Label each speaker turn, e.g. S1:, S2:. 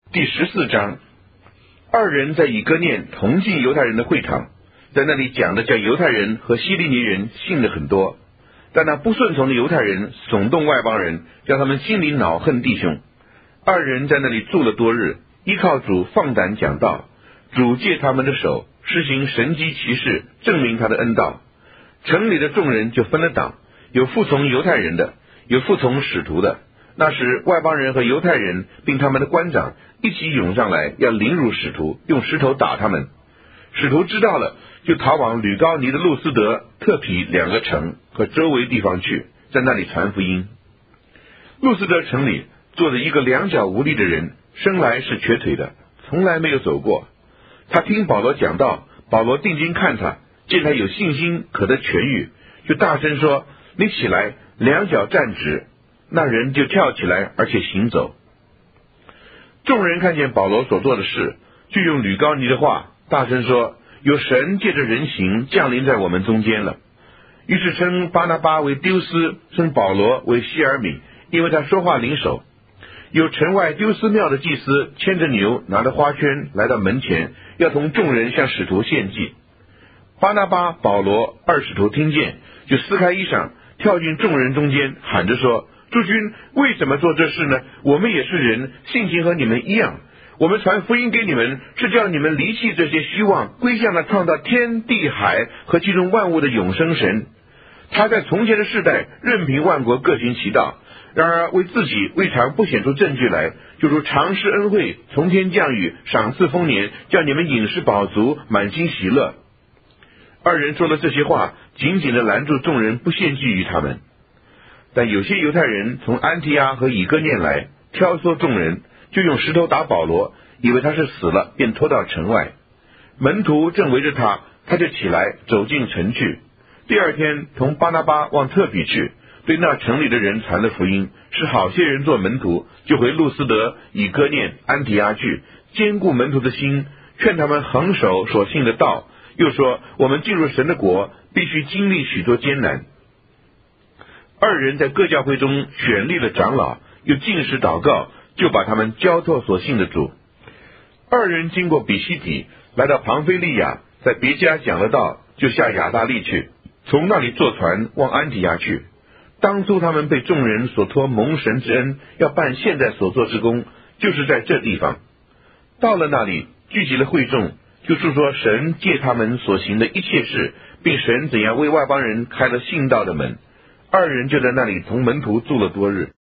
S1: 第14章，二人在以哥念同进犹太人的会场，在那里讲的叫犹太人和希利尼人信的很多，但那不顺从的犹太人耸动外邦人，叫他们心里恼恨弟兄。二人在那里住了多日，依靠主放胆讲道，主借他们的手施行神迹奇事，证明他的恩道。城里的众人就分了党，有服从犹太人的，有服从使徒的。那时外邦人和犹太人并他们的官长一起涌上来，要凌辱使徒，用石头打他们。使徒知道了，就逃往吕高尼的路斯德、特匹2个城和周围地方去，在那里传福音。路斯德城里坐着一个两脚无力的人，生来是瘸腿的，从来没有走过。他听保罗讲道，保罗定睛看他，见他有信心可得痊愈，就大声说：你起来，两脚站直。那人就跳起来，而且行走。众人看见保罗所做的事，就用吕高尼的话大声说：有神借着人形降临在我们中间了。于是称巴拿巴为丢斯，称保罗为希尔米，因为他说话灵手。有城外丢斯庙的祭司牵着牛，拿着花圈来到门前，要同众人向使徒献祭。巴拿巴、保罗二使徒听见，就撕开衣裳，跳进众人中间，喊着说：诸君为什么做这事呢？我们也是人，性情和你们一样。我们传福音给你们，是叫你们离弃这些虚妄，归向那创造天地海和其中万物的永生神。他在从前的世代任凭万国各行其道，然而为自己未尝不显出证据来，就如常施恩惠，从天降雨，赏赐丰年，叫你们饮食饱足，满心喜乐。二人说了这些话，紧紧地拦住众人，不献祭于他们。但有些犹太人从安提阿和以哥念来，挑唆众人，就用石头打保罗，以为他是死了，便拖到城外。门徒正围着他，他就起来走进城去。第二天同巴拿巴往特比去，对那城里的人传了福音，使好些人做门徒，就回路斯德、以哥念、安提阿去，坚固门徒的心，劝他们恒守所信的道。又说：我们进入神的国，必须经历许多艰难。二人在各教会中选立了长老，又禁食祷告，就把他们交托所信的主。二人经过比西底，来到庞菲利亚，在别家讲了道，就下亚大利去，从那里坐船往安提亚去。当初他们被众人所托蒙神之恩，要办现在所做之功，就是在这地方。到了那里，聚集了会众，就述说神借他们所行的一切事，并神怎样为外邦人开了信道的门。二人就在那里同门徒住了多日。